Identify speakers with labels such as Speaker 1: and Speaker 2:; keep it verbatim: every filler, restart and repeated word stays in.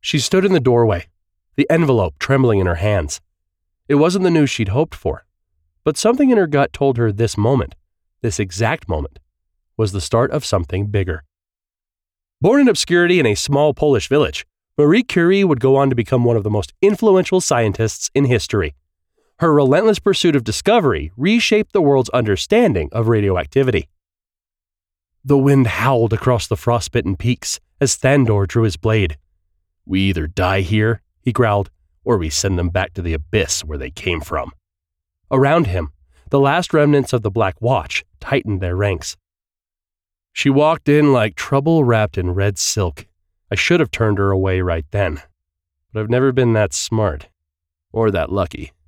Speaker 1: She stood in the doorway, the envelope trembling in her hands. It wasn't the news she'd hoped for, but something in her gut told her this moment, this exact moment, was the start of something bigger. Born in obscurity in a small Polish village, Marie Curie would go on to become one of the most influential scientists in history. Her relentless pursuit of discovery reshaped the world's understanding of radioactivity. The wind howled across the frostbitten peaks as Thandor drew his blade. "We either die here," he growled, "or we send them back to the abyss where they came from." Around him, the last remnants of the Black Watch tightened their ranks. She walked in like trouble wrapped in red silk. I should have turned her away right then, but I've never been that smart, or that lucky.